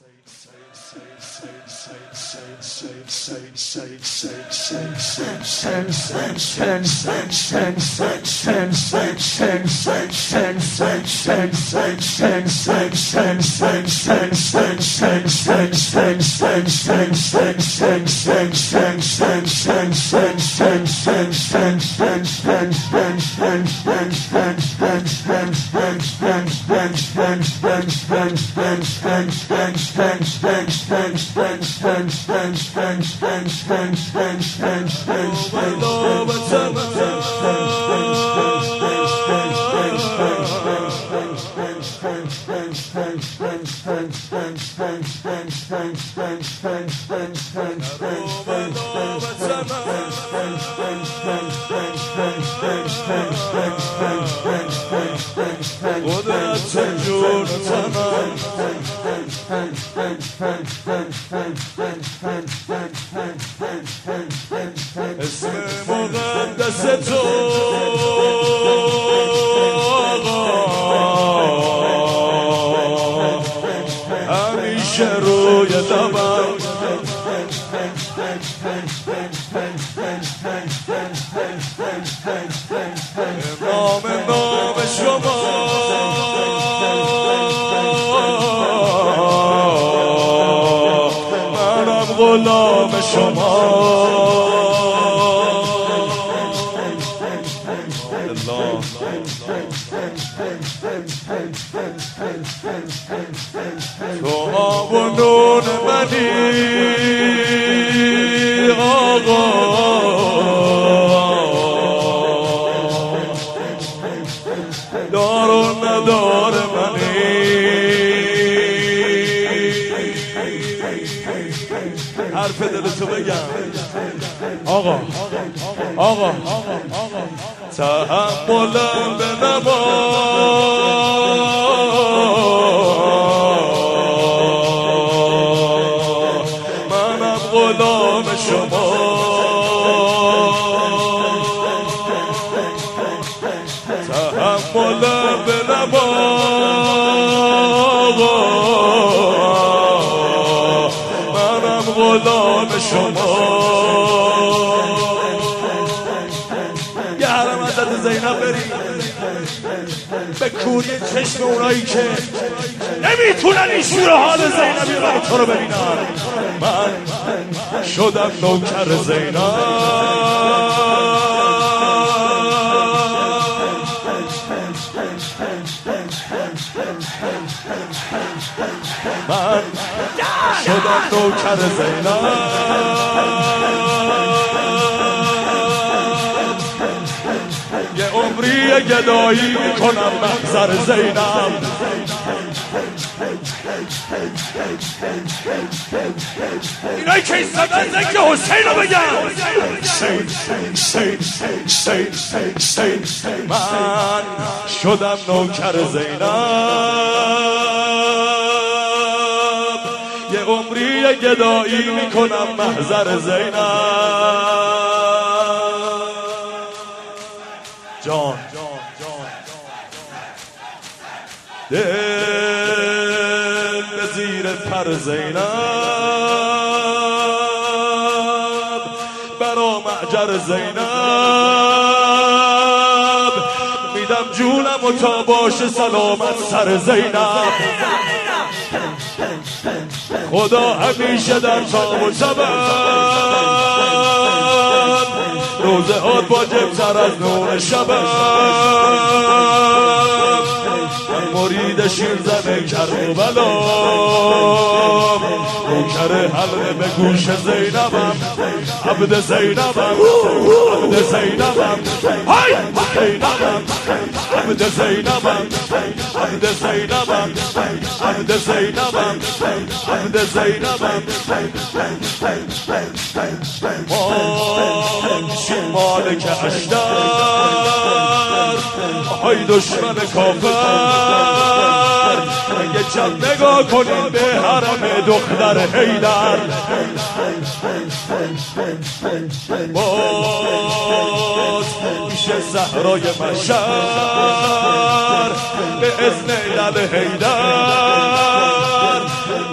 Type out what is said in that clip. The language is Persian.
اسم مقدس تو همیشه روی لبم نام شما منم غلام شما تو آب و نون منی آقا دار و ندار منی حرف دلتو بگم آقا تحملم به نما منم غلام شما تحملم به نما منم غلام شما یه حرم حضرت زینب بریم به کوری چشم اونایی که نمیتونن این شور حال زینبی رو تو رو ببینن من شدم نوکر زینب من شدم نوکر زینب یه عمری گدایی میکنم محضر زینب اینایی که ایستادن زنگ حسین رو بگم من شدم نوکر زینب یه عمری گدایی میکنم محضر زینب جان دل به زیر پر زینب برا معجر زینب میدم جونم و تا باشه سلامت سر زینب خدا همیشه در تاب و شبم روزه هات واجب‌تر از نور شبم من مرید شیرزن کربلام نوکر حلقه به گوش زینبم عبد زینبم عبد زینبم های زینبم عبد زینبم عبد زینبم عبد زینبم عبد زینبم مالک اشتر های دشمن کافر یه چند نگاه کنین به حرم دختر حیدر باز میشه زهرای مشهر به اذن لب حیدر